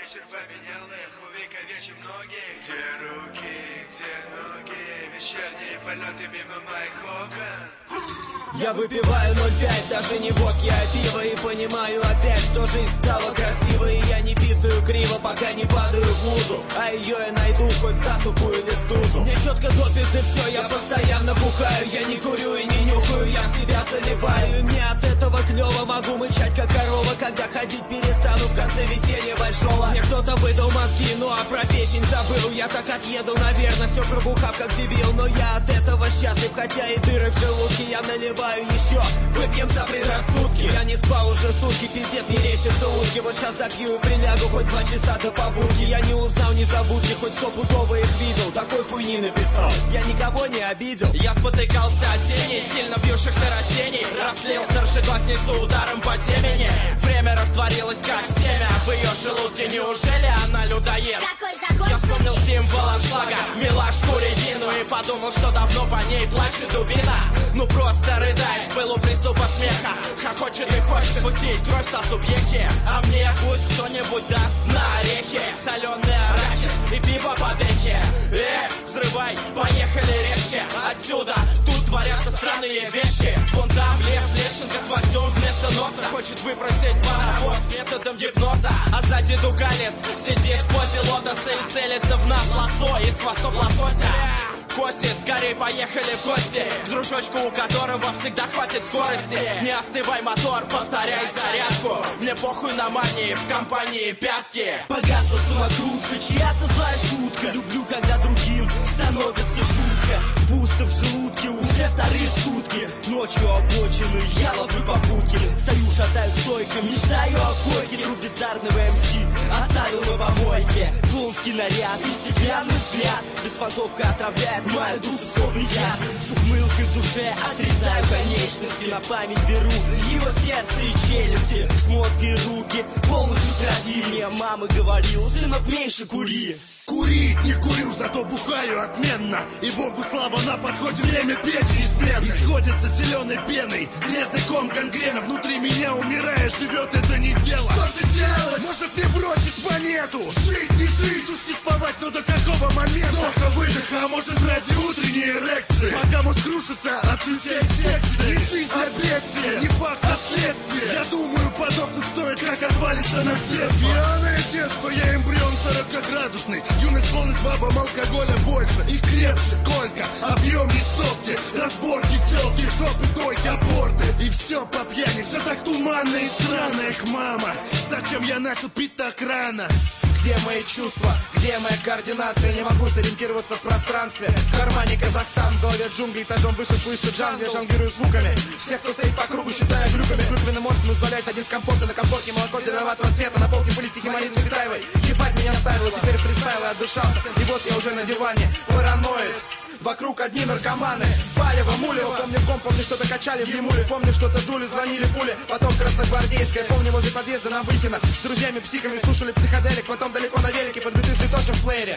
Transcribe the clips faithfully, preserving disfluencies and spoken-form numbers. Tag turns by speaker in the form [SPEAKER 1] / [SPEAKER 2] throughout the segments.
[SPEAKER 1] вечер поменял их, увековечив ноги. Где руки, где ноги, вечерние полеты мимо моих окон.
[SPEAKER 2] Я выпиваю ноль пять, даже не водки, а пиво. И понимаю опять, что жизнь стала красивой. И я не писаю криво, пока не падаю в лужу. А ее я найду хоть в засуху или стужу. Мне четко до пизды все, я постоянно бухаю. Я не курю и не нюхаю, я в себя заливаю. И мне от этого клево, могу мычать как корова, когда ходить перестану в конце веселья большого. Мне кто-то выдал мозги, ну а про печень забыл. Я так отъеду, наверное, все пробухав как дебил. Но я от этого счастлив, хотя и дыры в желудке. Я наливаю еще, выпьем за предрассудки. Я не спал уже сутки, пиздец, мерещится утки. Вот сейчас допью и прилягу хоть два часа до побудки. Я не узнал, не забудьте, хоть стопудово их видел. Такой хуйни написал, я никого не обидел. Я спотыкался от теней, сильно бьющихся растений. Разлил старшеклассницу ударом по темени. Время растворилось как семя в ее желудке. Неужели она людоед? Я вспомнил символ аншлага, милашку Регину. И подумал, что давно по ней плачет дубина. Ну просто рыдает в пылу приступа смеха. Хохочет и хочет пустить кровь со субъекте. А мне пусть кто-нибудь даст на орехи соленый арахис и пиво по дехе. Э, взрывай, поехали резче отсюда. Тут творятся странные вещи. Вон там лев Лещенко с гвоздем вместо носа хочет выбросить паровоз методом гипноза. А сзади Дугалис сидит в позе лотоса и целится в нас лосо из хвостов лосося. Косит, скорее поехали в гости к дружочку, у которого всегда хватит скорости. Не остывай, мотор, повторяй зарядку. Мне похуй на мании, в компании пятки. Погасла самокрутка, чья-то злая шутка. Люблю, когда другим становится жутко. Пусто в желудке уже вторые сутки. Ночью обочины, я ловлю попутки. Стою, шатаю стойко, мечтаю о койке. Труп бездарного эм си оставил на помойке. Клоунский наряд и стеклянный взгляд. Беспонтовка отравляет мою душу словно яд. С ухмылкой в душе отрезаю конечности. На память беру его сердце и челюсти. Шмотки и руки полностью травили. Мне мама говорила, сынок, меньше кури.
[SPEAKER 3] Курить не курю, зато бухаю отменно. И богу слава, на подходе время печи и смены. Исходится зеленой пеной, грязный ком гангрена. Внутри меня, умирая, живет это не тело. Что же делать? Может мне бросить монету? Жить, не жить, существовать, но до какого момента? Только выдоха, а может ради утренней эрекции. Пока мозг крушится, отключай секции. Не жизнь, а бедствие, не факт, а следствие. Я думаю, подохнуть стоит, как отвалится наследство. Пьяное детство, я эмбрион сорокаградусный. Юность, полность, бабам, алкоголя больше. И крепче сколько, объемней стопки. Разборки, телки, жопы, дойки, аборты. И все по пьяни, все так туманно и странно. Эх, мама, зачем я начал пить так рано?
[SPEAKER 4] Где мои чувства? Где моя координация? Не могу сориентироваться в пространстве. В кармане Казахстан, в голове джунгли, этажом выше слышу джангл. Я жонглирую звуками. Всех, кто стоит по кругу, считая глюками. Клюквенным морсом избавляется один с компота. На компотке молоко зеленоватого цвета. На полке были стихи Марины Цветаевой. Ебать меня ставил, теперь фристайл и отдышался. И вот я уже на диване, параноид. Вокруг одни наркоманы. Палево, мулево, помню ком, помню, что-то качали в Емуле. Помню, что-то дули, звонили пули. Потом красногвардейская, помню, возле подъезда на Выхино. С друзьями-психами слушали психоделик. Потом далеко на велике, под биты святошем в плеере.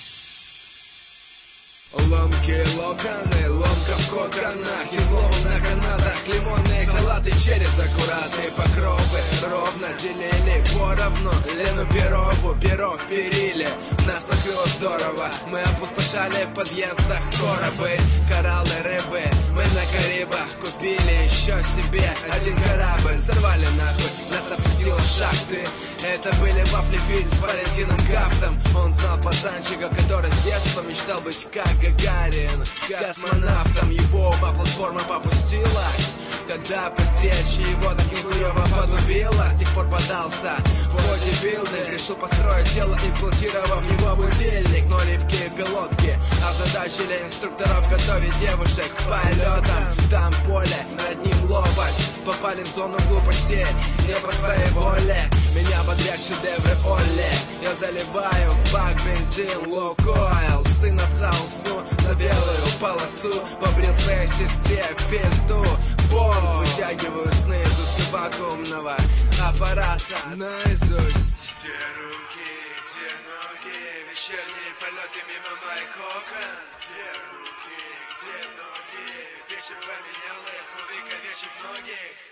[SPEAKER 1] Ломкие локоны, ломка в коконах, излом на канатах, лимонные халаты через аккуратные покровы. Ровно делили поровну Лену Перову, перо в периле. Нас накрыло здорово, мы опустошали в подъездах коробы. Кораллы, рыбы, мы на Карибах купили еще себе один корабль. Взорвали нахуй, нас опустило в шахты. Это были вафли Фильм с Валентином Гафтом. Он знал пацанчика, который с детства мечтал быть как Гагарин, космонавтом. Его платформа попустилась, когда при встрече его так нихуево подубило. С тех пор подался в бодибилдинг, решил построить тело, имплантировав в него будильник. Но липкие пилотки озадачили инструкторов готовить девушек к полетам. Там поле, над ним лопасть, попали в зону глупостей не по своей воле. Меня бодрят шедевры Олли. Я заливаю в бак бензин Лукойл. Сын отца усну за белую полосу. Побрил своей сестре в пизду. Бомб вытягиваю сны из узкого вакуумного аппарата наизусть.
[SPEAKER 5] Где руки, где ноги, вечерние полеты мимо моих окон. Где руки, где ноги, вечер поменял их, увековечив многих.